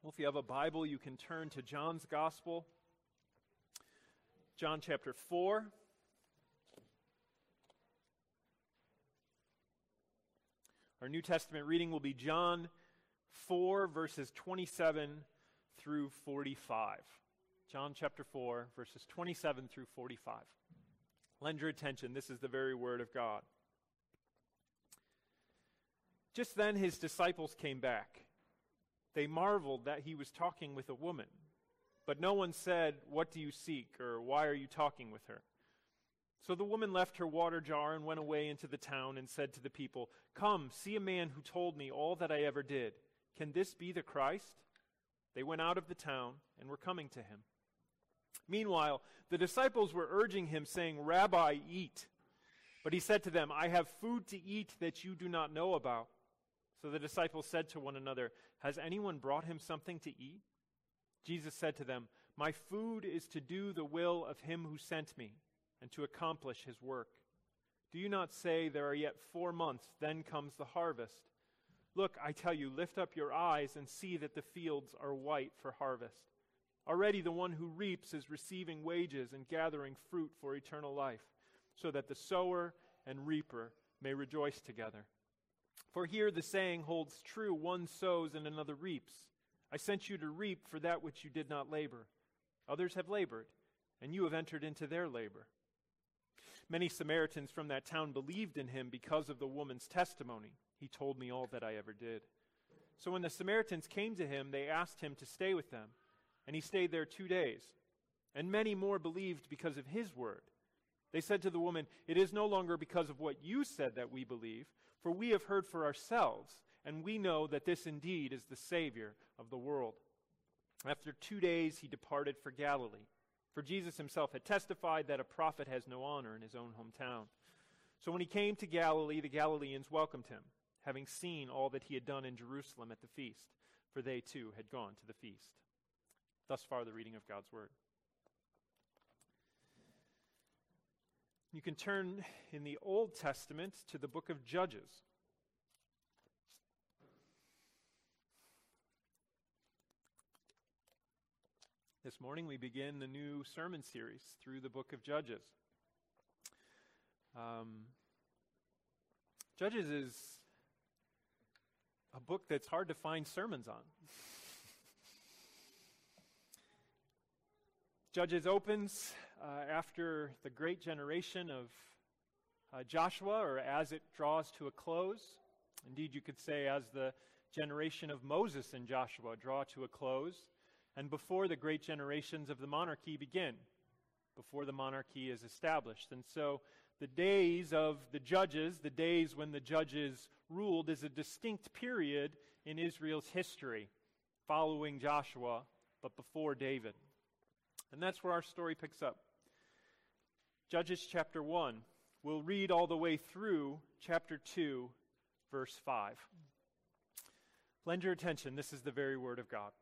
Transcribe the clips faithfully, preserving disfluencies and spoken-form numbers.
Well, if you have a Bible, you can turn to John's Gospel, John chapter four. Our New Testament reading will be John four, verses twenty-seven through forty-five. John chapter four, verses twenty-seven through forty-five. Lend your attention, this is the very word of God. Just then his disciples came back. They marveled that he was talking with a woman. But no one said, "What do you seek?" or "Why are you talking with her?" So the woman left her water jar and went away into the town and said to the people, "Come, see a man who told me all that I ever did. Can this be the Christ?" They went out of the town and were coming to him. Meanwhile, the disciples were urging him, saying, "Rabbi, eat." But he said to them, "I have food to eat that you do not know about." So the disciples said to one another, "Has anyone brought him something to eat?" Jesus said to them, "My food is to do the will of him who sent me, and to accomplish his work. Do you not say, 'There are yet four months, then comes the harvest'? Look, I tell you, lift up your eyes and see that the fields are white for harvest. Already the one who reaps is receiving wages and gathering fruit for eternal life, so that the sower and reaper may rejoice together. For here the saying holds true, one sows and another reaps. I sent you to reap for that which you did not labor. Others have labored, and you have entered into their labor." Many Samaritans from that town believed in him because of the woman's testimony. "He told me all that I ever did." So when the Samaritans came to him, they asked him to stay with them, and he stayed there two days. And many more believed because of his word. They said to the woman, "It is no longer because of what you said that we believe, for we have heard for ourselves, and we know that this indeed is the Savior of the world." After two days he departed for Galilee, for Jesus himself had testified that a prophet has no honor in his own hometown. So when he came to Galilee, the Galileans welcomed him, having seen all that he had done in Jerusalem at the feast, for they too had gone to the feast. Thus far the reading of God's word. You can turn in the Old Testament to the book of Judges. This morning we begin the new sermon series through the book of Judges. Um, Judges is a book that's hard to find sermons on. Judges opens uh, after the great generation of uh, Joshua, or as it draws to a close. Indeed, you could say as the generation of Moses and Joshua draw to a close, and before the great generations of the monarchy begin, before the monarchy is established. And so the days of the judges, the days when the judges ruled, is a distinct period in Israel's history, following Joshua, but before David. And that's where our story picks up. Judges chapter one. We'll read all the way through chapter two, verse five. Lend your attention, this is the very word of God.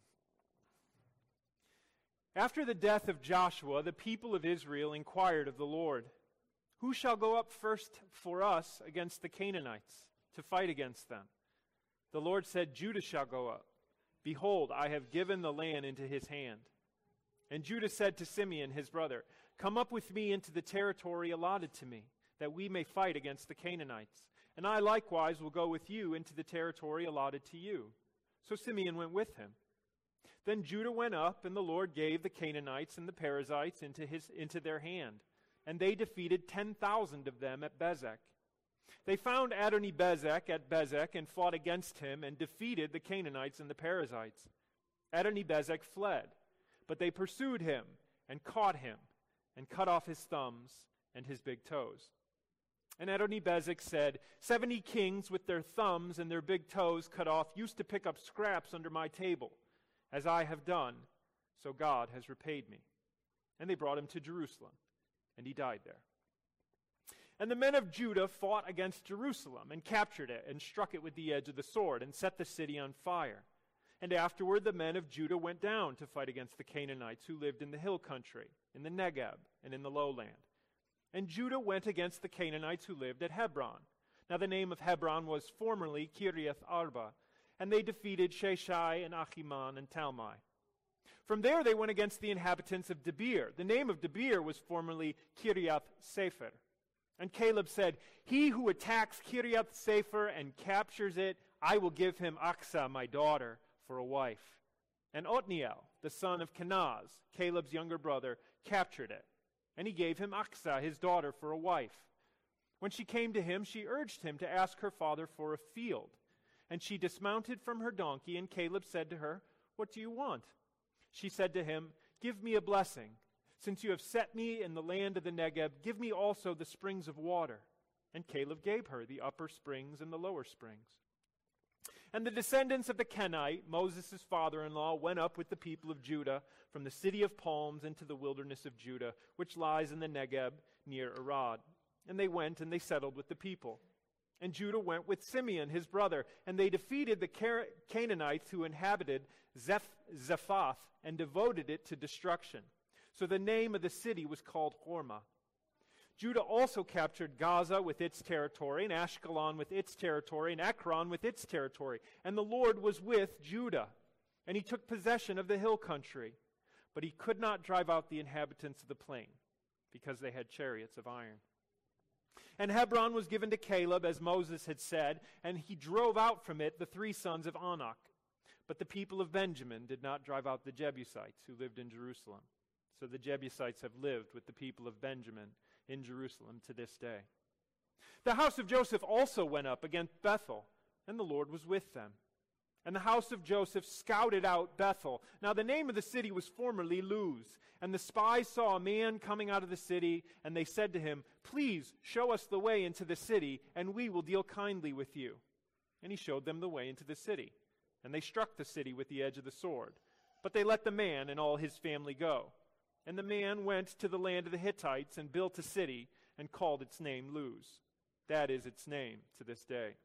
After the death of Joshua, the people of Israel inquired of the Lord, "Who shall go up first for us against the Canaanites, to fight against them?" The Lord said, "Judah shall go up. Behold, I have given the land into his hand." And Judah said to Simeon his brother, "Come up with me into the territory allotted to me, that we may fight against the Canaanites. And I likewise will go with you into the territory allotted to you." So Simeon went with him. Then Judah went up, and the Lord gave the Canaanites and the Perizzites into his into their hand, and they defeated ten thousand of them at Bezek. They found Adoni-Bezek at Bezek and fought against him and defeated the Canaanites and the Perizzites. Adoni-Bezek fled, but they pursued him and caught him and cut off his thumbs and his big toes. And Adoni-Bezek said, "Seventy kings with their thumbs and their big toes cut off used to pick up scraps under my table. As I have done, so God has repaid me." And they brought him to Jerusalem, and he died there. And the men of Judah fought against Jerusalem and captured it and struck it with the edge of the sword and set the city on fire. And afterward the men of Judah went down to fight against the Canaanites who lived in the hill country, in the Negeb, and in the lowland. And Judah went against the Canaanites who lived at Hebron. Now the name of Hebron was formerly Kiriath Arba, and they defeated Sheshai and Achiman and Talmai. From there they went against the inhabitants of Debir. The name of Debir was formerly Kiriath Sefer. And Caleb said, "He who attacks Kiriath Sefer and captures it, I will give him Achsah, my daughter, for a wife." And Othniel, the son of Kenaz, Caleb's younger brother, captured it. And he gave him Achsah, his daughter, for a wife. When she came to him, she urged him to ask her father for a field. And she dismounted from her donkey, and Caleb said to her, "What do you want?" She said to him, "Give me a blessing. Since you have set me in the land of the Negeb, give me also the springs of water." And Caleb gave her the upper springs and the lower springs. And the descendants of the Kenite, Moses' father-in-law, went up with the people of Judah from the city of palms into the wilderness of Judah, which lies in the Negeb near Arad. And they went and they settled with the people. And Judah went with Simeon, his brother, and they defeated the Car- Canaanites who inhabited Zeph- Zephath and devoted it to destruction. So the name of the city was called Hormah. Judah also captured Gaza with its territory, and Ashkelon with its territory, and Ekron with its territory. And the Lord was with Judah, and he took possession of the hill country. But he could not drive out the inhabitants of the plain, because they had chariots of iron. And Hebron was given to Caleb, as Moses had said, and he drove out from it the three sons of Anak. But the people of Benjamin did not drive out the Jebusites who lived in Jerusalem. So the Jebusites have lived with the people of Benjamin in Jerusalem to this day. The house of Joseph also went up against Bethel, and the Lord was with them. And the house of Joseph scouted out Bethel. Now the name of the city was formerly Luz. And the spies saw a man coming out of the city, and they said to him, "Please show us the way into the city, and we will deal kindly with you." And he showed them the way into the city. And they struck the city with the edge of the sword. But they let the man and all his family go. And the man went to the land of the Hittites and built a city and called its name Luz. That is its name to this day.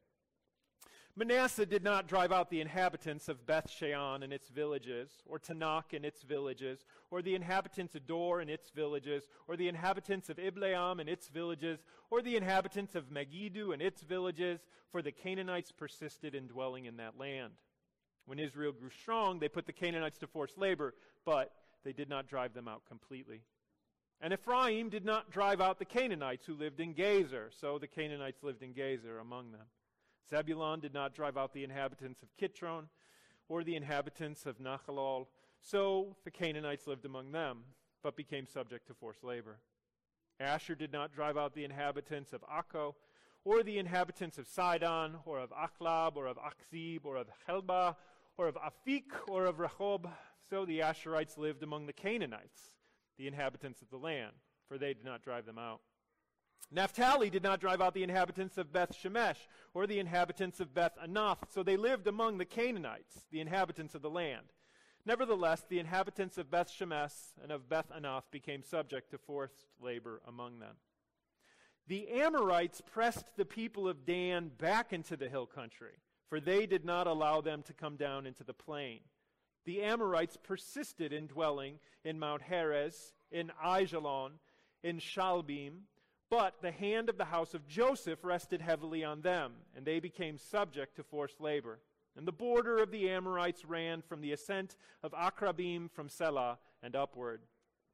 Manasseh did not drive out the inhabitants of Beth Shean and its villages, or Tanakh and its villages, or the inhabitants of Dor and its villages, or the inhabitants of Ibleam and its villages, or the inhabitants of Megiddo and its villages, for the Canaanites persisted in dwelling in that land. When Israel grew strong, they put the Canaanites to forced labor, but they did not drive them out completely. And Ephraim did not drive out the Canaanites who lived in Gezer, so the Canaanites lived in Gezer among them. Zebulun did not drive out the inhabitants of Kitron or the inhabitants of Nahalol, so the Canaanites lived among them, but became subject to forced labor. Asher did not drive out the inhabitants of Akko, or the inhabitants of Sidon, or of Achlab, or of Achzib, or of Helba, or of Afik, or of Rehob, so the Asherites lived among the Canaanites, the inhabitants of the land, for they did not drive them out. Naphtali did not drive out the inhabitants of Beth Shemesh, or the inhabitants of Beth Anath, so they lived among the Canaanites, the inhabitants of the land. Nevertheless, the inhabitants of Beth Shemesh and of Beth Anath became subject to forced labor among them. The Amorites pressed the people of Dan back into the hill country, for they did not allow them to come down into the plain. The Amorites persisted in dwelling in Mount Heres, in Aijalon, in Shalbim, but the hand of the house of Joseph rested heavily on them, and they became subject to forced labor. And the border of the Amorites ran from the ascent of Akrabim from Selah and upward.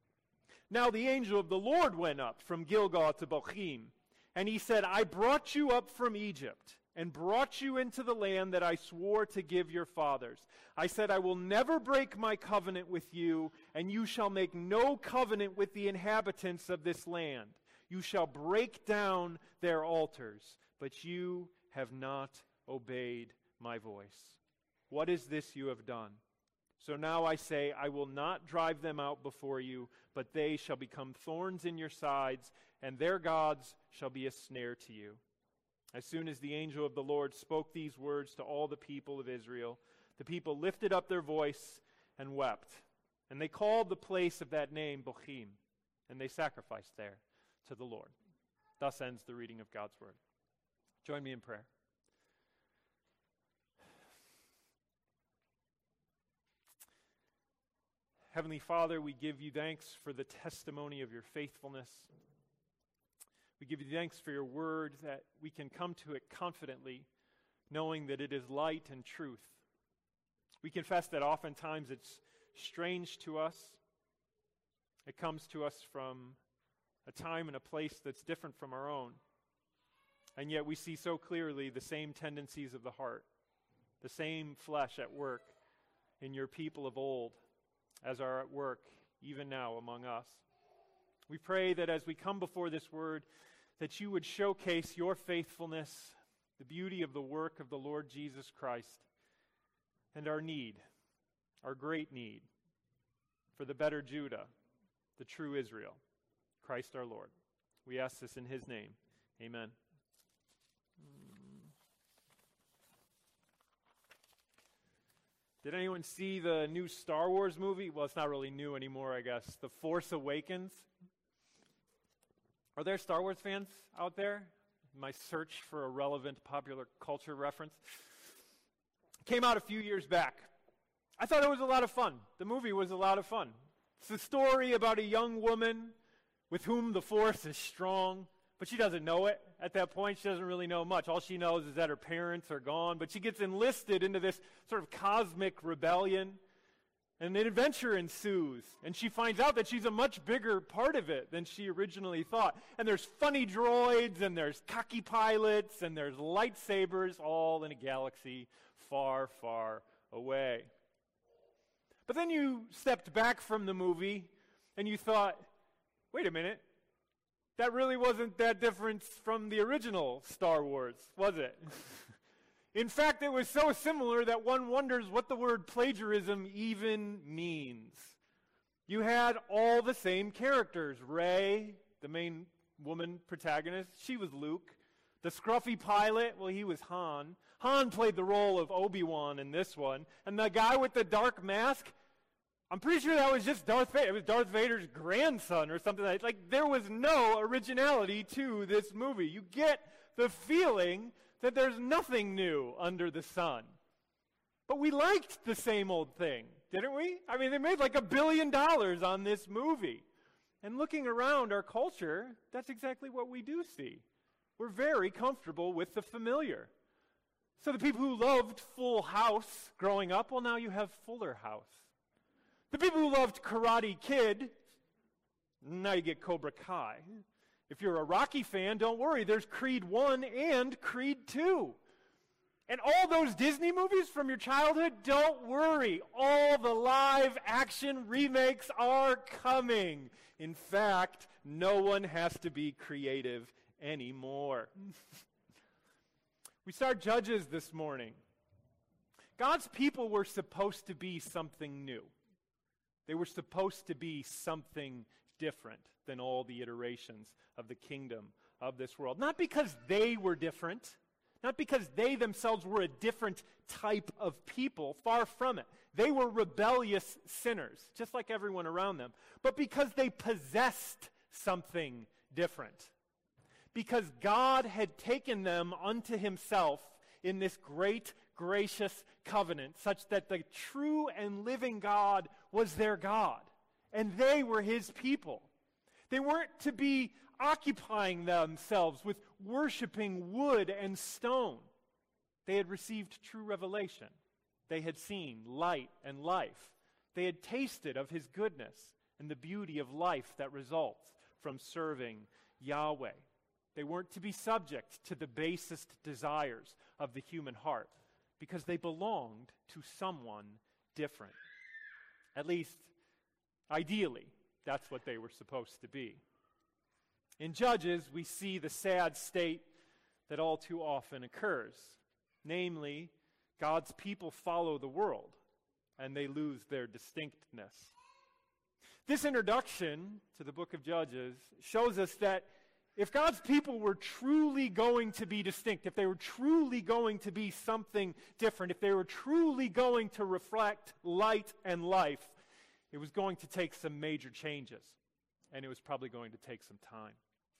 Now the angel of the Lord went up from Gilgal to Bochim, and he said, "I brought you up from Egypt, and brought you into the land that I swore to give your fathers. I said, I will never break my covenant with you, and you shall make no covenant with the inhabitants of this land. You shall break down their altars, but you have not obeyed my voice. What is this you have done? So now I say, I will not drive them out before you, but they shall become thorns in your sides, and their gods shall be a snare to you." As soon as the angel of the Lord spoke these words to all the people of Israel, the people lifted up their voice and wept. And they called the place of that name Bochim, and they sacrificed there to the Lord. Thus ends the reading of God's word. Join me in prayer. Heavenly Father, we give you thanks for the testimony of your faithfulness. We give you thanks for your word, that we can come to it confidently, knowing that it is light and truth. We confess that oftentimes it's strange to us. It comes to us from a time and a place that's different from our own. And yet we see so clearly the same tendencies of the heart, the same flesh at work in your people of old as are at work even now among us. We pray that as we come before this word, that you would showcase your faithfulness, the beauty of the work of the Lord Jesus Christ, and our need, our great need, for the better Judah, the true Israel, Christ our Lord. We ask this in his name. Amen. Did anyone see the new Star Wars movie? Well, it's not really new anymore, I guess. The Force Awakens. Are there Star Wars fans out there? My search for a relevant popular culture reference. Came out a few years back. I thought it was a lot of fun. The movie was a lot of fun. It's a story about a young woman with whom the Force is strong, but she doesn't know it. At that point, she doesn't really know much. All she knows is that her parents are gone, but she gets enlisted into this sort of cosmic rebellion, and an adventure ensues, and she finds out that she's a much bigger part of it than she originally thought. And there's funny droids, and there's cocky pilots, and there's lightsabers, all in a galaxy far, far away. But then you stepped back from the movie, and you thought, wait a minute, that really wasn't that different from the original Star Wars, was it? In fact, it was so similar that one wonders what the word plagiarism even means. You had all the same characters. Rey, the main woman protagonist, she was Luke. The scruffy pilot, well, he was Han. Han played the role of Obi-Wan in this one. And the guy with the dark mask, I'm pretty sure that was just Darth Vader. It was Darth Vader's grandson or something like that. Like, there was no originality to this movie. You get the feeling that there's nothing new under the sun. But we liked the same old thing, didn't we? I mean, they made like a billion dollars on this movie. And looking around our culture, that's exactly what we do see. We're very comfortable with the familiar. So the people who loved Full House growing up, well, now you have Fuller House. The people who loved Karate Kid, now you get Cobra Kai. If you're a Rocky fan, don't worry, there's Creed one and Creed two. And all those Disney movies from your childhood, don't worry, all the live action remakes are coming. In fact, no one has to be creative anymore. We start Judges this morning. God's people were supposed to be something new. They were supposed to be something different than all the iterations of the kingdom of this world. Not because they were different, not because they themselves were a different type of people, far from it. They were rebellious sinners, just like everyone around them, but because they possessed something different. Because God had taken them unto himself in this great, gracious covenant, such that the true and living God was their God, and they were his people. They weren't to be occupying themselves with worshiping wood and stone. They had received true revelation. They had seen light and life. They had tasted of his goodness and the beauty of life that results from serving Yahweh. They weren't to be subject to the basest desires of the human heart because they belonged to someone different. At least, ideally, that's what they were supposed to be. In Judges, we see the sad state that all too often occurs. Namely, God's people follow the world, and they lose their distinctness. This introduction to the book of Judges shows us that if God's people were truly going to be distinct, if they were truly going to be something different, if they were truly going to reflect light and life, it was going to take some major changes, and it was probably going to take some time.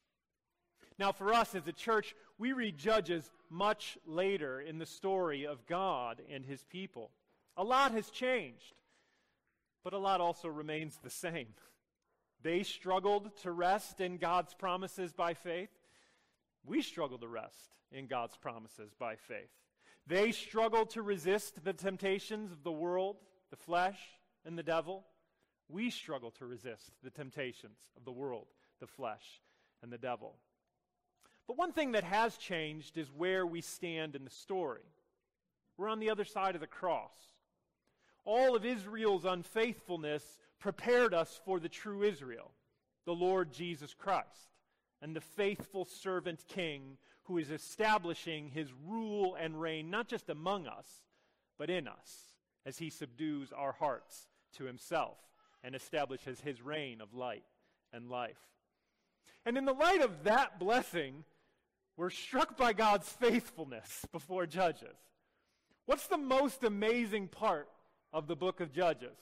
Now, for us as a church, we read Judges much later in the story of God and his people. A lot has changed, but a lot also remains the same. They struggled to rest in God's promises by faith. We struggle to rest in God's promises by faith. They struggle to resist the temptations of the world, the flesh, and the devil. We struggle to resist the temptations of the world, the flesh, and the devil. But one thing that has changed is where we stand in the story. We're on the other side of the cross. All of Israel's unfaithfulness prepared us for the true Israel, the Lord Jesus Christ, and the faithful servant king who is establishing his rule and reign not just among us, but in us, as he subdues our hearts to himself and establishes his reign of light and life. And in the light of that blessing, we're struck by God's faithfulness before Judges. What's the most amazing part of the book of Judges?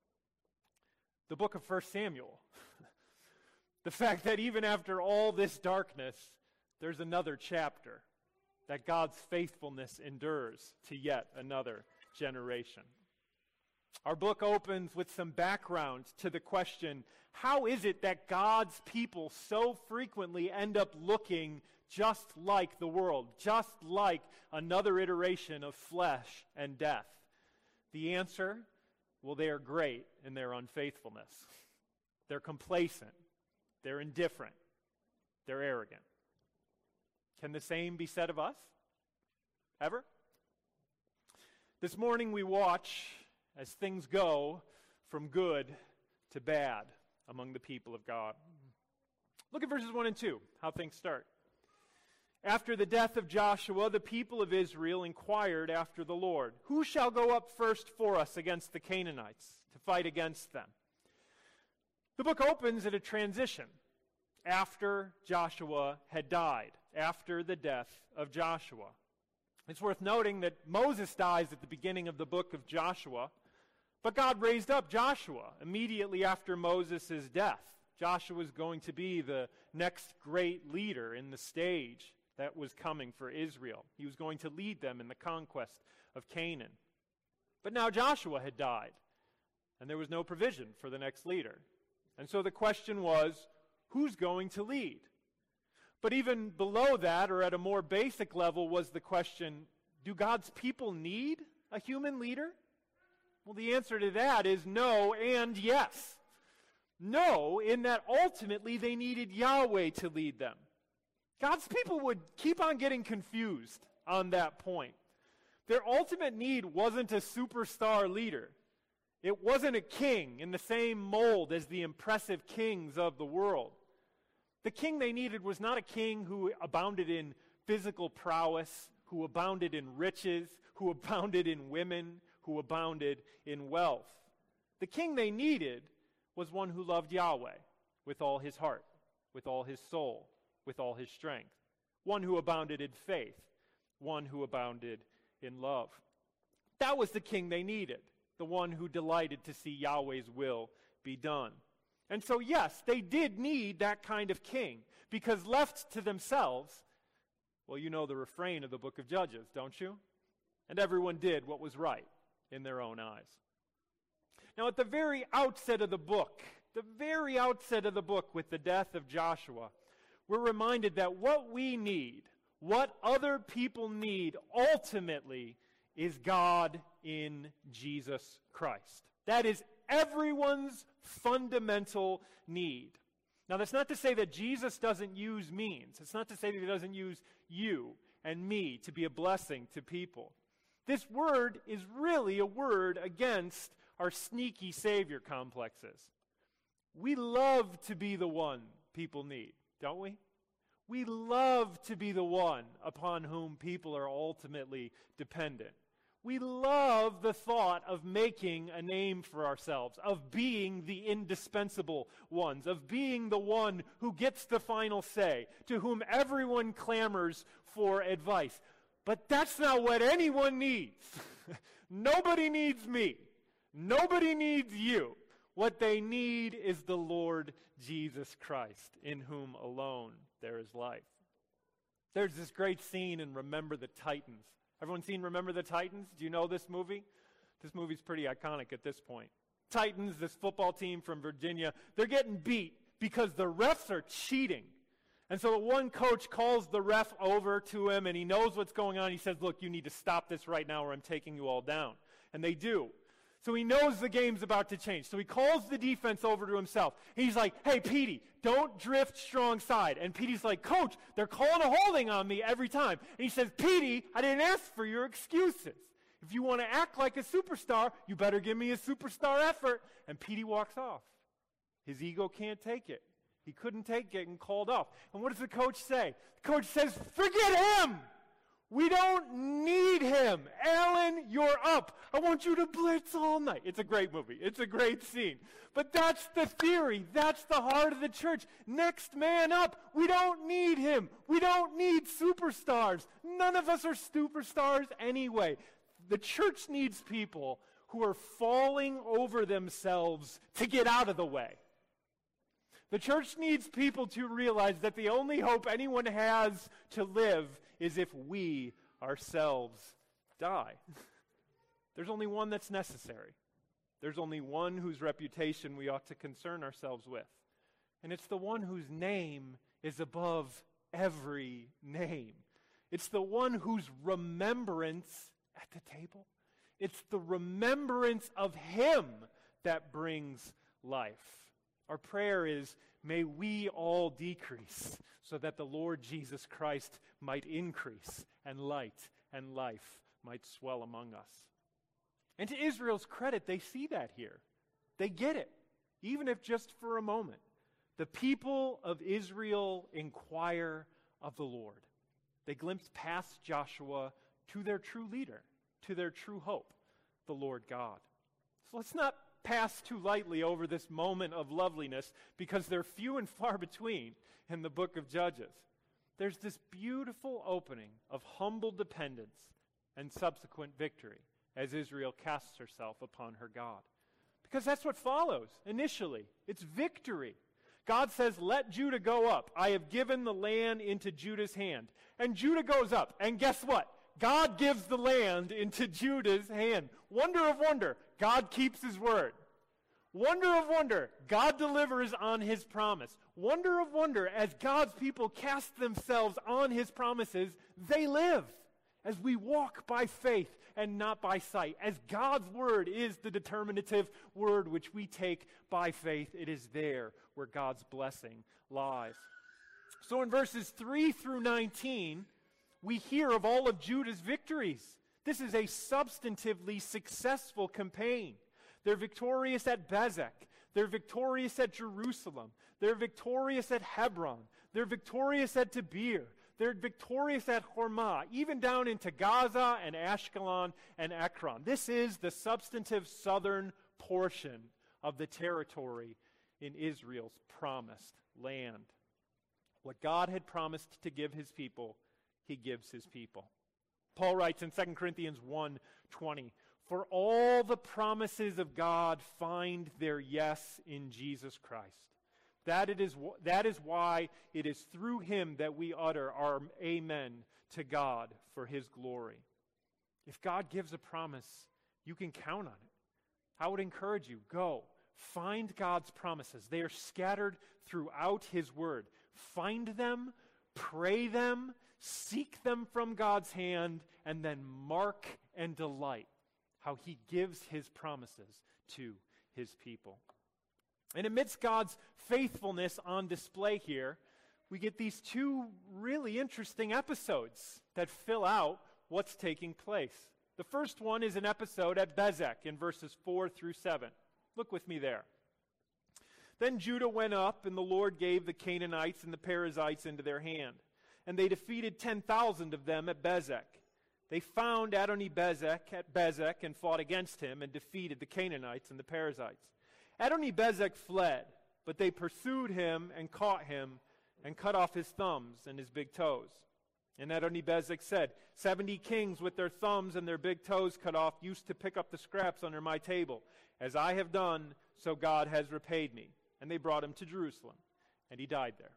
The book of First Samuel. The fact that even after all this darkness, there's another chapter, that God's faithfulness endures to yet another generation. Our book opens with some background to the question, how is it that God's people so frequently end up looking just like the world, just like another iteration of flesh and death? The answer, well, they are great in their unfaithfulness. They're complacent. They're indifferent. They're arrogant. Can the same be said of us? Ever? This morning we watch as things go from good to bad among the people of God. Look at verses one and two, how things start. After the death of Joshua, the people of Israel inquired after the Lord, "Who shall go up first for us against the Canaanites to fight against them?" The book opens at a transition after Joshua had died, after the death of Joshua. It's worth noting that Moses dies at the beginning of the book of Joshua, but God raised up Joshua immediately after Moses' death. Joshua was going to be the next great leader in the stage that was coming for Israel. He was going to lead them in the conquest of Canaan. But now Joshua had died, and there was no provision for the next leader. And so the question was, who's going to lead? But even below that, or at a more basic level, was the question, do God's people need a human leader? Well, the answer to that is no and yes. No, in that ultimately they needed Yahweh to lead them. God's people would keep on getting confused on that point. Their ultimate need wasn't a superstar leader. It wasn't a king in the same mold as the impressive kings of the world. The king they needed was not a king who abounded in physical prowess, who abounded in riches, who abounded in women, who abounded in wealth. The king they needed was one who loved Yahweh with all his heart, with all his soul, with all his strength. One who abounded in faith, one who abounded in love. That was the king they needed, the one who delighted to see Yahweh's will be done. And so, yes, they did need that kind of king, because left to themselves, well, you know the refrain of the book of Judges, don't you? And everyone did what was right in their own eyes. Now, at the very outset of the book, the very outset of the book with the death of Joshua, we're reminded that what we need, what other people need ultimately, is God in Jesus Christ. That is everyone's fundamental need. Now, that's not to say that Jesus doesn't use means. It's not to say that he doesn't use you and me to be a blessing to people. This word is really a word against our sneaky savior complexes. We love to be the one people need, don't we? We love to be the one upon whom people are ultimately dependent. We love the thought of making a name for ourselves, of being the indispensable ones, of being the one who gets the final say, to whom everyone clamors for advice. But that's not what anyone needs. Nobody needs me. Nobody needs you. What they need is the Lord Jesus Christ, in whom alone there is life. There's this great scene in Remember the Titans. Everyone seen Remember the Titans? Do you know this movie? This movie's pretty iconic at this point. Titans, this football team from Virginia, they're getting beat because the refs are cheating. And so the one coach calls the ref over to him, and he knows what's going on. He says, look, you need to stop this right now or I'm taking you all down. And they do. So he knows the game's about to change. So he calls the defense over to himself. He's like, hey, Petey, don't drift strong side. And Petey's like, Coach, they're calling a holding on me every time. And he says, Petey, I didn't ask for your excuses. If you want to act like a superstar, you better give me a superstar effort. And Petey walks off. His ego can't take it. He couldn't take getting called off. And what does the coach say? The coach says, forget him. We don't need him. Alan, you're up. I want you to blitz all night. It's a great movie. It's a great scene. But that's the theory. That's the heart of the church. Next man up. We don't need him. We don't need superstars. None of us are superstars anyway. The church needs people who are falling over themselves to get out of the way. The church needs people to realize that the only hope anyone has to live is if we ourselves die. There's only one that's necessary. There's only one whose reputation we ought to concern ourselves with. And it's the one whose name is above every name. It's the one whose remembrance at the table. It's the remembrance of him that brings life. Our prayer is, may we all decrease so that the Lord Jesus Christ might increase and light and life might swell among us. And to Israel's credit, they see that here. They get it, even if just for a moment. The people of Israel inquire of the Lord. They glimpse past Joshua to their true leader, to their true hope, the Lord God. So let's not pass too lightly over this moment of loveliness because they're few and far between in the book of Judges. There's this beautiful opening of humble dependence and subsequent victory as Israel casts herself upon her God. Because that's what follows initially. It's victory. God says, let Judah go up. I have given the land into Judah's hand. And Judah goes up. And guess what? God gives the land into Judah's hand. Wonder of wonder, God keeps his word. Wonder of wonder, God delivers on his promise. Wonder of wonder, as God's people cast themselves on his promises, they live as we walk by faith and not by sight. As God's word is the determinative word which we take by faith, it is there where God's blessing lies. So in verses three through nineteen, we hear of all of Judah's victories. This is a substantively successful campaign. They're victorious at Bezek. They're victorious at Jerusalem. They're victorious at Hebron. They're victorious at Debir. They're victorious at Hormah, even down into Gaza and Ashkelon and Ekron. This is the substantive southern portion of the territory in Israel's promised land. What God had promised to give his people, he gives his people. Paul writes in Second Corinthians one twenty, for all the promises of God find their yes in Jesus Christ. That it is that is why it is through him that we utter our amen to God for his glory. If God gives a promise, you can count on it. I would encourage you, go. Find God's promises. They are scattered throughout his word. Find them, pray them, seek them from God's hand, and then mark and delight how he gives his promises to his people. And amidst God's faithfulness on display here, we get these two really interesting episodes that fill out what's taking place. The first one is an episode at Bezek in verses four through seven. Look with me there. Then Judah went up, and the Lord gave the Canaanites and the Perizzites into their hand. And they defeated ten thousand of them at Bezek. They found Adoni-Bezek at Bezek and fought against him and defeated the Canaanites and the Perizzites. Adoni-Bezek fled, but they pursued him and caught him and cut off his thumbs and his big toes. And Adoni-Bezek said, seventy kings with their thumbs and their big toes cut off used to pick up the scraps under my table. As I have done, so God has repaid me. And they brought him to Jerusalem, and he died there.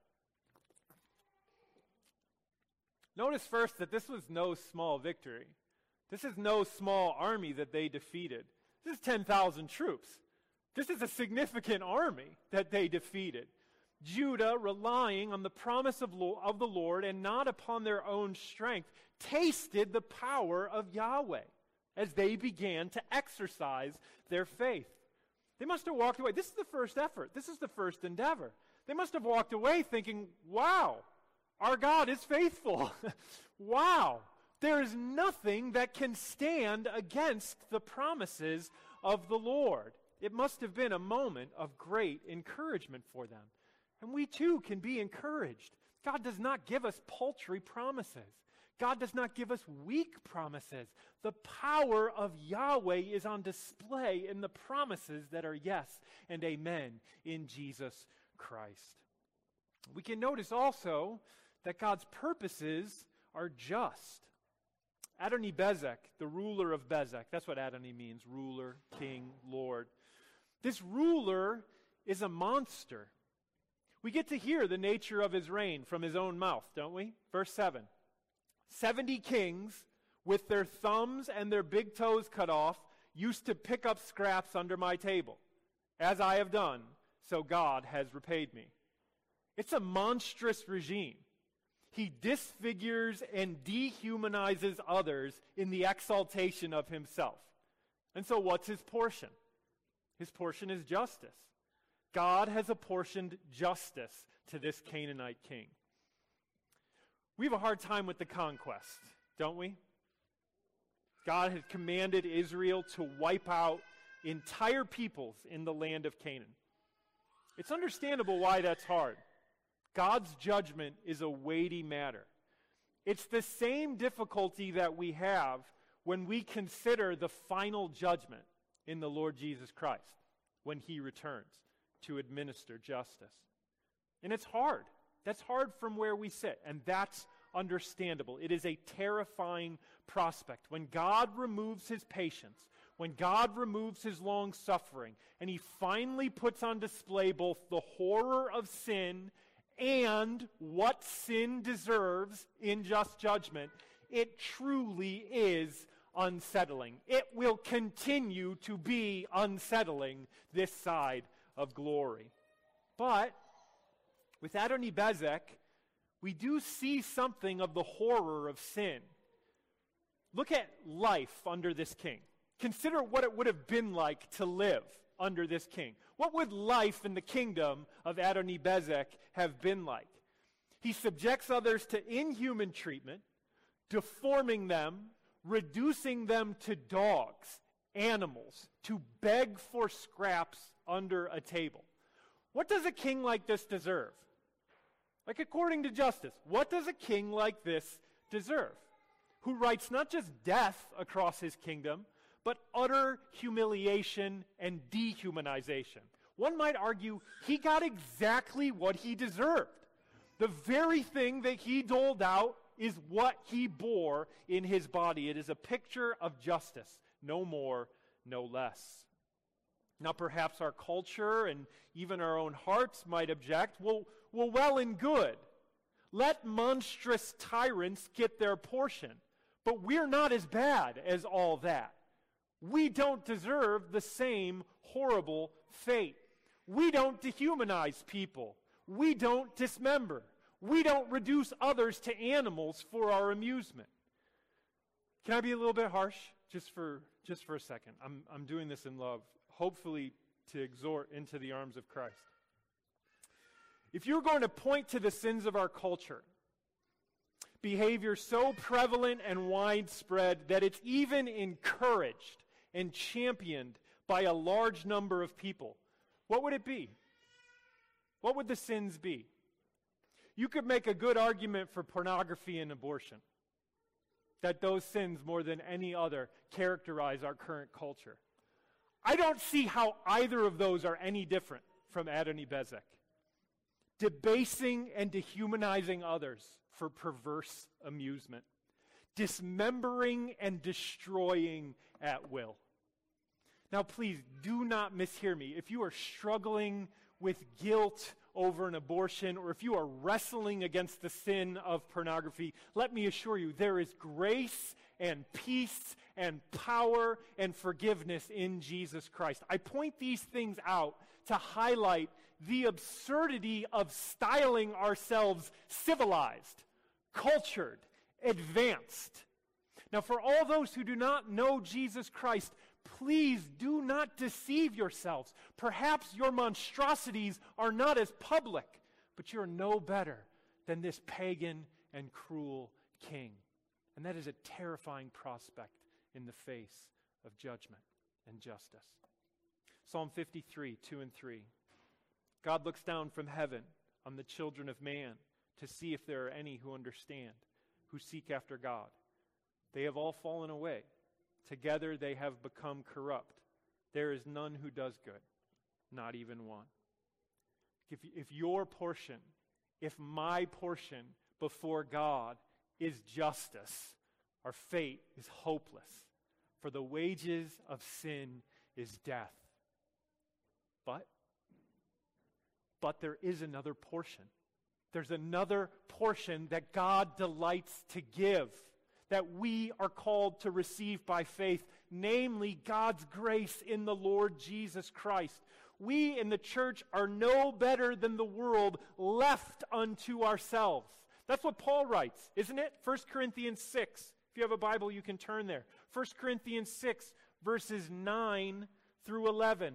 Notice first that this was no small victory. This is no small army that they defeated. This is ten thousand troops. This is a significant army that they defeated. Judah, relying on the promise of, Lo- of the Lord and not upon their own strength, tasted the power of Yahweh as they began to exercise their faith. They must have walked away. This is the first effort. This is the first endeavor. They must have walked away thinking, wow, our God is faithful. Wow, there is nothing that can stand against the promises of the Lord. It must have been a moment of great encouragement for them. And we too can be encouraged. God does not give us paltry promises. God does not give us weak promises. The power of Yahweh is on display in the promises that are yes and amen in Jesus Christ. We can notice also that God's purposes are just. Adoni-Bezek, the ruler of Bezek, that's what Adoni means, ruler, king, Lord. This ruler is a monster. We get to hear the nature of his reign from his own mouth, don't we? Verse seven. Seventy kings, with their thumbs and their big toes cut off, used to pick up scraps under my table. As I have done, so God has repaid me. It's a monstrous regime. He disfigures and dehumanizes others in the exaltation of himself. And so what's his portion? His portion is justice. God has apportioned justice to this Canaanite king. We have a hard time with the conquest, don't we? God has commanded Israel to wipe out entire peoples in the land of Canaan. It's understandable why that's hard. God's judgment is a weighty matter. It's the same difficulty that we have when we consider the final judgment in the Lord Jesus Christ when he returns to administer justice. And it's hard. That's hard from where we sit, and that's understandable. It is a terrifying prospect. When God removes his patience, when God removes his long suffering, and he finally puts on display both the horror of sin and what sin deserves in just judgment, it truly is unsettling. It will continue to be unsettling this side of glory. But with Adoni-Bezek, we do see something of the horror of sin. Look at life under this king. Consider what it would have been like to live under this king. What would life in the kingdom of Adoni-Bezek have been like? He subjects others to inhuman treatment, deforming them, reducing them to dogs, animals, to beg for scraps under a table. What does a king like this deserve? Like, according to justice, what does a king like this deserve? Who writes not just death across his kingdom, but utter humiliation and dehumanization. One might argue he got exactly what he deserved. The very thing that he doled out is what he bore in his body. It is a picture of justice, no more, no less. Now, perhaps our culture and even our own hearts might object, well, well, well and good. Let monstrous tyrants get their portion. But we're not as bad as all that. We don't deserve the same horrible fate. We don't dehumanize people. We don't dismember. We don't reduce others to animals for our amusement. Can I be a little bit harsh just for just for a second? I'm I'm doing this in love, hopefully to exhort into the arms of Christ. If you're going to point to the sins of our culture, behavior so prevalent and widespread that it's even encouraged and championed by a large number of people, what would it be? What would the sins be? You could make a good argument for pornography and abortion, that those sins more than any other characterize our current culture. I don't see how either of those are any different from Adoni-Bezek. Debasing and dehumanizing others for perverse amusement. Dismembering and destroying at will. Now please, do not mishear me. If you are struggling with guilt over an abortion, or if you are wrestling against the sin of pornography, let me assure you, there is grace and peace and power and forgiveness in Jesus Christ. I point these things out to highlight the absurdity of styling ourselves civilized, cultured, advanced. Now, for all those who do not know Jesus Christ, please do not deceive yourselves. Perhaps your monstrosities are not as public, but you're no better than this pagan and cruel king. And that is a terrifying prospect in the face of judgment and justice. Psalm fifty-three, two and three. God looks down from heaven on the children of man to see if there are any who understand, who seek after God. They have all fallen away. Together they have become corrupt. There is none who does good, not even one. If, if your portion, if my portion before God is justice, our fate is hopeless. For the wages of sin is death. But, but there is another portion. There's another portion that God delights to give, that we are called to receive by faith, namely God's grace in the Lord Jesus Christ. We in the church are no better than the world, left unto ourselves. That's what Paul writes, isn't it? First Corinthians six. If you have a Bible, you can turn there. First Corinthians six, verses nine through eleven.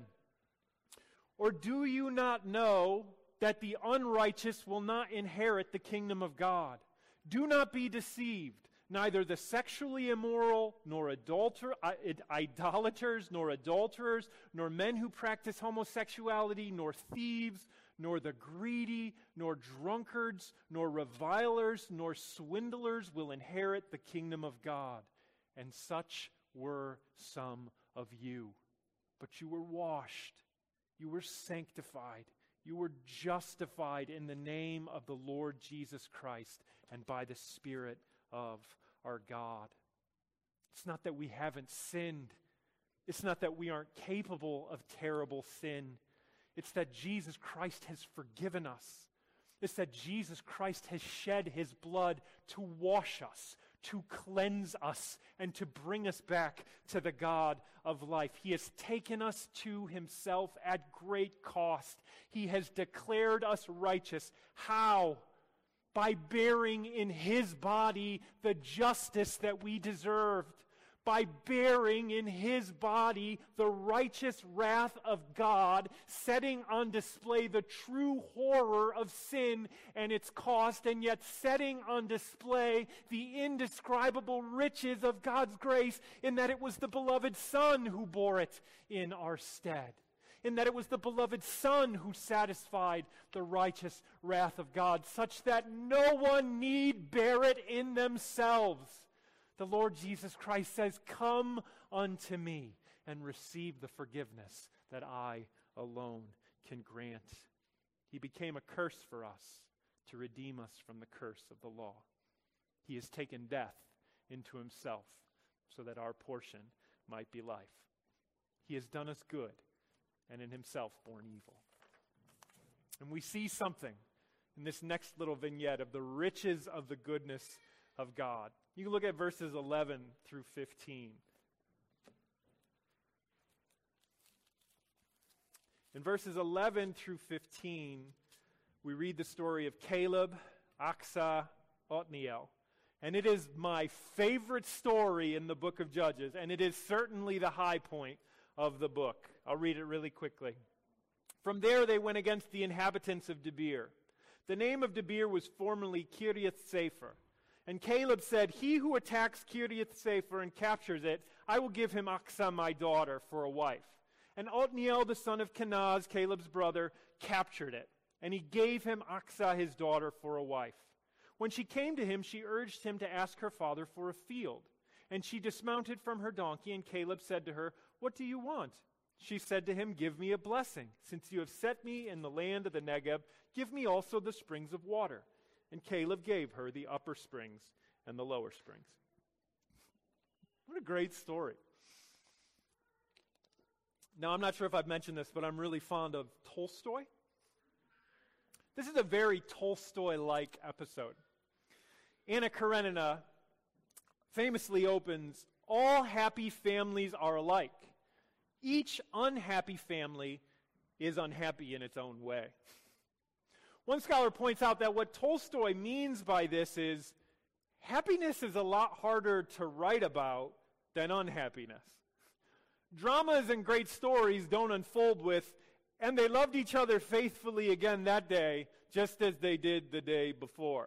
Or do you not know that the unrighteous will not inherit the kingdom of God? Do not be deceived. Neither the sexually immoral, nor adulter, idolaters, nor adulterers, nor men who practice homosexuality, nor thieves, nor the greedy, nor drunkards, nor revilers, nor swindlers will inherit the kingdom of God. And such were some of you. But you were washed, you were sanctified, you were justified in the name of the Lord Jesus Christ and by the Spirit of our God. It's not that we haven't sinned. It's not that we aren't capable of terrible sin. It's that Jesus Christ has forgiven us. It's that Jesus Christ has shed his blood to wash us, to cleanse us, and to bring us back to the God of life. He has taken us to himself at great cost. He has declared us righteous. How? By bearing in his body the justice that we deserved. By bearing in his body the righteous wrath of God, setting on display the true horror of sin and its cost, and yet setting on display the indescribable riches of God's grace, in that it was the beloved Son who bore it in our stead. In that it was the beloved Son who satisfied the righteous wrath of God, such that no one need bear it in themselves. The Lord Jesus Christ says, "Come unto me and receive the forgiveness that I alone can grant." He became a curse for us to redeem us from the curse of the law. He has taken death into himself so that our portion might be life. He has done us good and in himself borne evil. And we see something in this next little vignette of the riches of the goodness of God. You can look at verses eleven through fifteen. In verses eleven through fifteen, we read the story of Caleb, Achsah, Othniel. And it is my favorite story in the book of Judges, and it is certainly the high point of the book. I'll read it really quickly. From there they went against the inhabitants of Debir. The name of Debir was formerly Kiriath Sefer. And Caleb said, "He who attacks Kiriath Sefer and captures it, I will give him Achsah my daughter for a wife." And Othniel the son of Kenaz, Caleb's brother, captured it. And he gave him Achsah his daughter for a wife. When she came to him, she urged him to ask her father for a field. And she dismounted from her donkey, and Caleb said to her, "What do you want?" She said to him, "Give me a blessing. Since you have set me in the land of the Negeb, give me also the springs of water." And Caleb gave her the upper springs and the lower springs. What a great story. Now, I'm not sure if I've mentioned this, but I'm really fond of Tolstoy. This is a very Tolstoy-like episode. Anna Karenina famously opens, "All happy families are alike. Each unhappy family is unhappy in its own way." One scholar points out that what Tolstoy means by this is happiness is a lot harder to write about than unhappiness. Dramas and great stories don't unfold with, "and they loved each other faithfully again that day, just as they did the day before."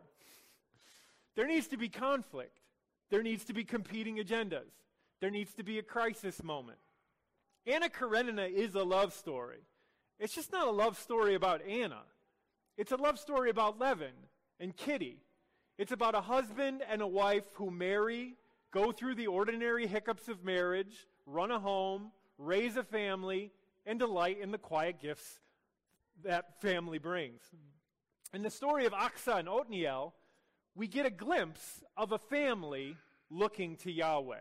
There needs to be conflict. There needs to be competing agendas. There needs to be a crisis moment. Anna Karenina is a love story. It's just not a love story about Anna. It's a love story about Levin and Kitty. It's about a husband and a wife who marry, go through the ordinary hiccups of marriage, run a home, raise a family, and delight in the quiet gifts that family brings. In the story of Aksa and Otniel, we get a glimpse of a family looking to Yahweh.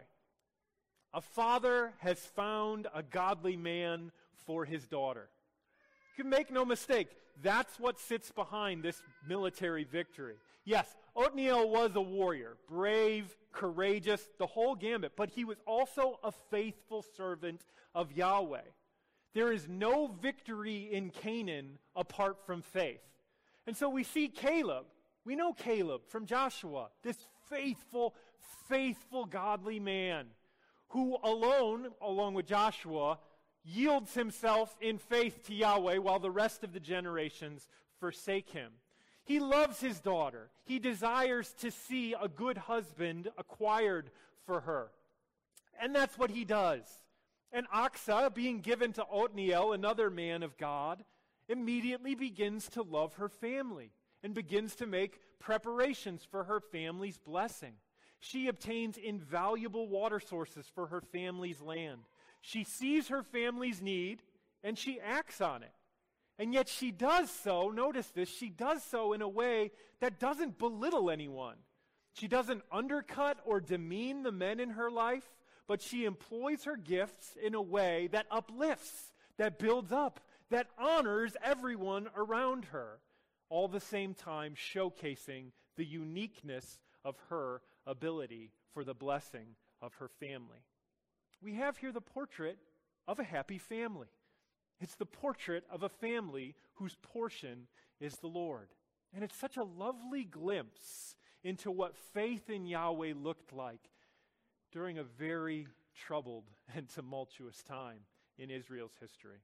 A father has found a godly man for his daughter. You can make no mistake, that's what sits behind this military victory. Yes, Otniel was a warrior, brave, courageous, the whole gambit, but he was also a faithful servant of Yahweh. There is no victory in Canaan apart from faith. And so we see Caleb. We know Caleb from Joshua, this faithful, faithful, godly man who alone, along with Joshua, yields himself in faith to Yahweh while the rest of the generations forsake him. He loves his daughter. He desires to see a good husband acquired for her. And that's what he does. And Aksa, being given to Otniel, another man of God, immediately begins to love her family and begins to make preparations for her family's blessing. She obtains invaluable water sources for her family's land. She sees her family's need, and she acts on it. And yet she does so, notice this, she does so in a way that doesn't belittle anyone. She doesn't undercut or demean the men in her life, but she employs her gifts in a way that uplifts, that builds up, that honors everyone around her, all the same time showcasing the uniqueness of her ability for the blessing of her family. We have here the portrait of a happy family. It's the portrait of a family whose portion is the Lord. And it's such a lovely glimpse into what faith in Yahweh looked like during a very troubled and tumultuous time in Israel's history.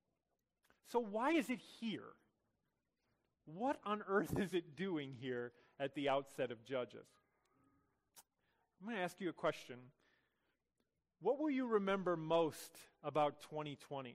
So why is it here? What on earth is it doing here at the outset of Judges? I'm going to ask you a question. What will you remember most about twenty twenty?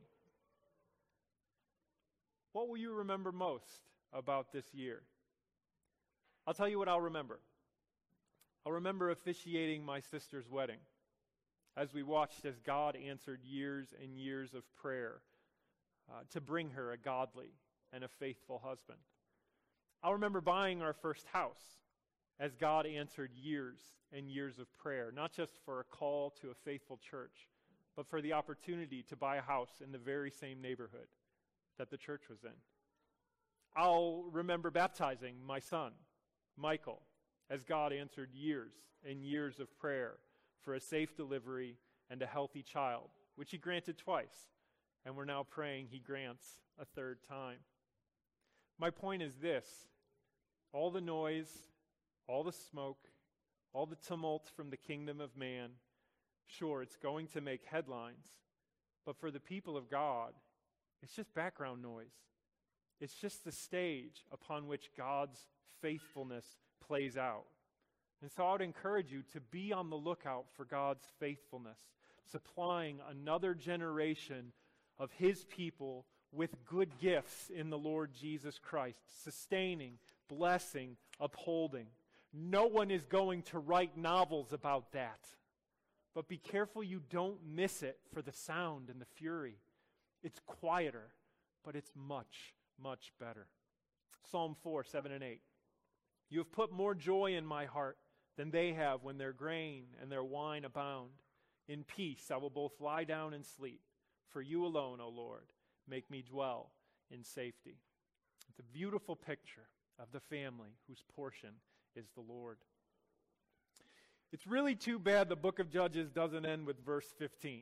What will you remember most about this year? I'll tell you what I'll remember. I'll remember officiating my sister's wedding as we watched as God answered years and years of prayer uh, to bring her a godly and a faithful husband. I'll remember buying our first house as God answered years and years of prayer, not just for a call to a faithful church, but for the opportunity to buy a house in the very same neighborhood that the church was in. I'll remember baptizing my son, Michael, as God answered years and years of prayer for a safe delivery and a healthy child, which he granted twice, and we're now praying he grants a third time. My point is this: all the noise, all the smoke, all the tumult from the kingdom of man, sure, it's going to make headlines, but for the people of God, it's just background noise. It's just the stage upon which God's faithfulness plays out. And so I would encourage you to be on the lookout for God's faithfulness, supplying another generation of his people with good gifts in the Lord Jesus Christ, sustaining, blessing, upholding. No one is going to write novels about that. But be careful you don't miss it for the sound and the fury. It's quieter, but it's much, much better. Psalm four, seven and eight. You have put more joy in my heart than they have when their grain and their wine abound. In peace I will both lie down and sleep. For you alone, O Lord, make me dwell in safety. It's a beautiful picture of the family whose portion is the Lord. It's really too bad the book of Judges doesn't end with verse fifteen.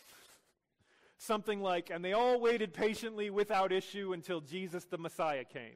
Something like, and they all waited patiently without issue until Jesus the Messiah came.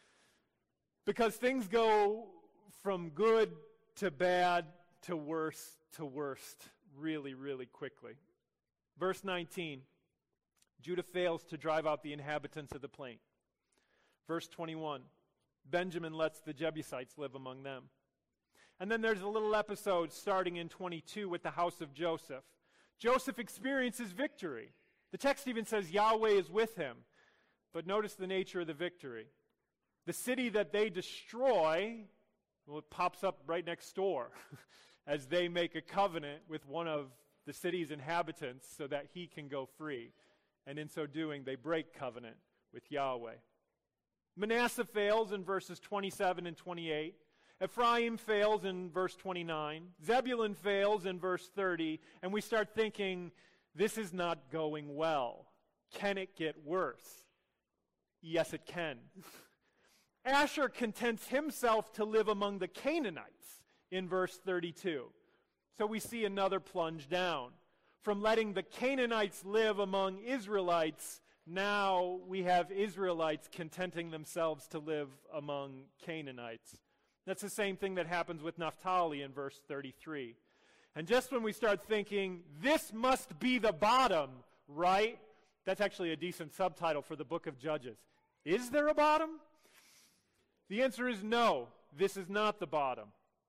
Because things go from good to bad to worse to worst really, really quickly. Verse nineteen, Judah fails to drive out the inhabitants of the plain. Verse twenty-one, Benjamin lets the Jebusites live among them. And then there's a little episode starting in twenty-two with the house of Joseph. Joseph experiences victory. The text even says Yahweh is with him. But notice the nature of the victory. The city that they destroy, well, it pops up right next door as they make a covenant with one of the city's inhabitants so that he can go free. And in so doing, they break covenant with Yahweh. Manasseh fails in verses twenty-seven and twenty-eight. Ephraim fails in verse twenty-nine. Zebulun fails in verse thirty. And we start thinking, this is not going well. Can it get worse? Yes, it can. Asher contents himself to live among the Canaanites in verse thirty-two. So we see another plunge down. From letting the Canaanites live among Israelites, now we have Israelites contenting themselves to live among Canaanites. That's the same thing that happens with Naphtali in verse thirty-three. And just when we start thinking, this must be the bottom, right? That's actually a decent subtitle for the book of Judges. Is there a bottom? The answer is no, this is not the bottom.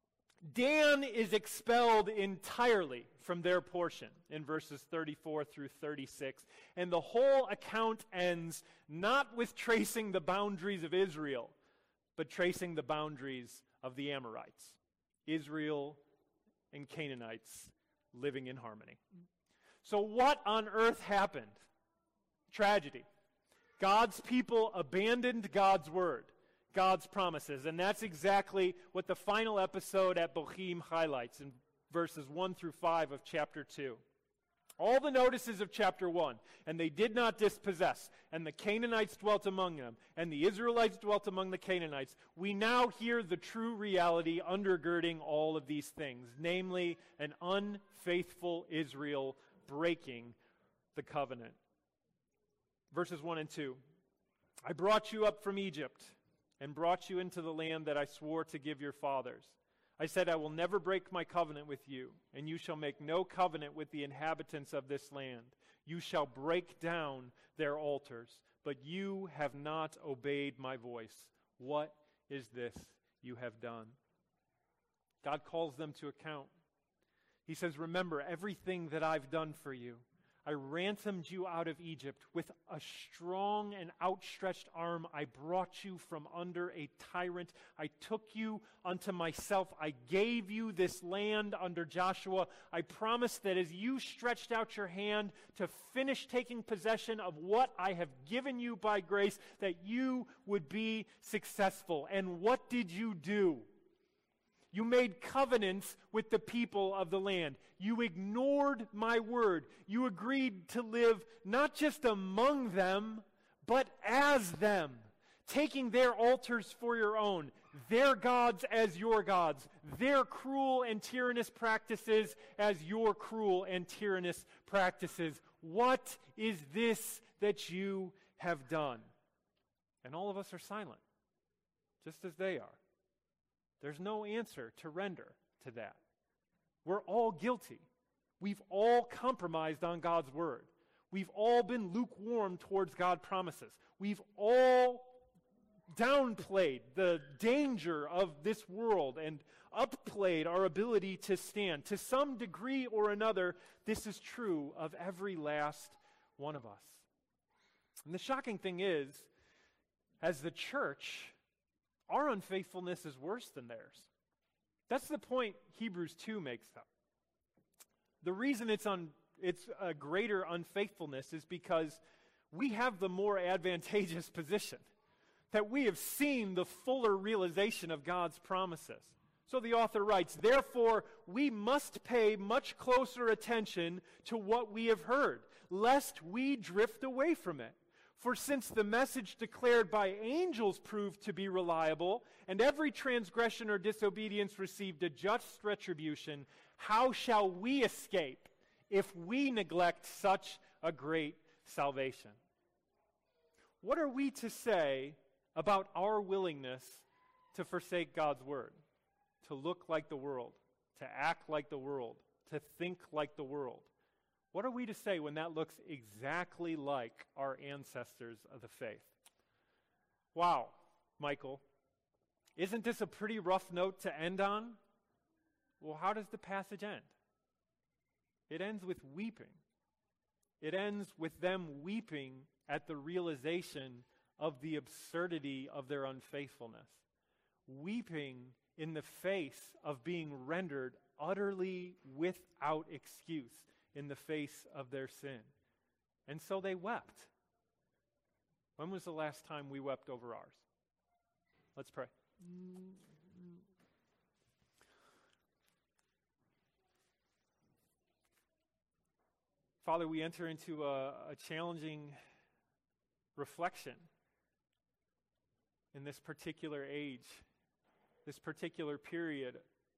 Dan is expelled entirely from their portion in verses thirty-four through thirty-six. And the whole account ends not with tracing the boundaries of Israel, but tracing the boundaries of the Amorites. Israel and Canaanites living in harmony. So what on earth happened? Tragedy. God's people abandoned God's word, God's promises. And that's exactly what the final episode at Bochim highlights in verses one through five of chapter two. All the notices of chapter one, and they did not dispossess, and the Canaanites dwelt among them, and the Israelites dwelt among the Canaanites. We now hear the true reality undergirding all of these things, namely an unfaithful Israel breaking the covenant. Verses one and two. I brought you up from Egypt and brought you into the land that I swore to give your fathers. I said, I will never break my covenant with you, and you shall make no covenant with the inhabitants of this land. You shall break down their altars, but you have not obeyed my voice. What is this you have done? God calls them to account. He says, remember everything that I've done for you. I ransomed you out of Egypt. With a strong and outstretched arm, I brought you from under a tyrant. I took you unto myself. I gave you this land under Joshua. I promised that as you stretched out your hand to finish taking possession of what I have given you by grace, that you would be successful. And what did you do? You made covenants with the people of the land. You ignored my word. You agreed to live not just among them, but as them, taking their altars for your own, their gods as your gods, their cruel and tyrannous practices as your cruel and tyrannous practices. What is this that you have done? And all of us are silent, just as they are. There's no answer to render to that. We're all guilty. We've all compromised on God's word. We've all been lukewarm towards God's promises. We've all downplayed the danger of this world and upplayed our ability to stand. To some degree or another, this is true of every last one of us. And the shocking thing is, as the church, our unfaithfulness is worse than theirs. That's the point Hebrews two makes, though. The reason it's, un, it's a greater unfaithfulness is because we have the more advantageous position, that we have seen the fuller realization of God's promises. So the author writes, therefore, we must pay much closer attention to what we have heard, lest we drift away from it. For since the message declared by angels proved to be reliable, and every transgression or disobedience received a just retribution, how shall we escape if we neglect such a great salvation? What are we to say about our willingness to forsake God's word, to look like the world, to act like the world, to think like the world? What are we to say when that looks exactly like our ancestors of the faith? Wow, Michael, isn't this a pretty rough note to end on? Well, how does the passage end? It ends with weeping. It ends with them weeping at the realization of the absurdity of their unfaithfulness. Weeping in the face of being rendered utterly without excuse in the face of their sin. And so they wept. When was the last time we wept over ours? Let's pray. Father, we enter into a, a challenging reflection in this particular age, this particular period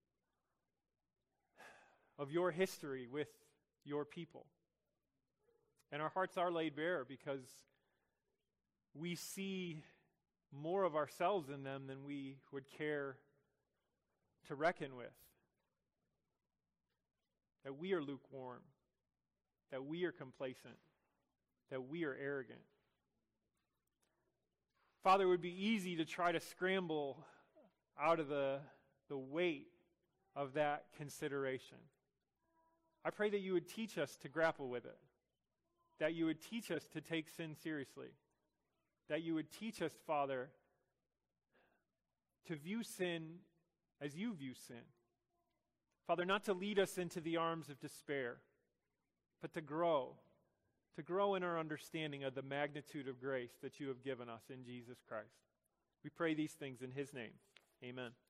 of your history with your people. And our hearts are laid bare because we see more of ourselves in them than we would care to reckon with. That we are lukewarm, that we are complacent, that we are arrogant. Father, it would be easy to try to scramble out of the, the weight of that consideration. I pray that you would teach us to grapple with it, that you would teach us to take sin seriously, that you would teach us, Father, to view sin as you view sin. Father, not to lead us into the arms of despair, but to grow, to grow in our understanding of the magnitude of grace that you have given us in Jesus Christ. We pray these things in his name. Amen.